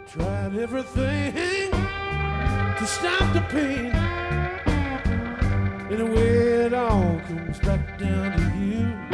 Tried everything to stop the pain. In a way, it all comes back down to you.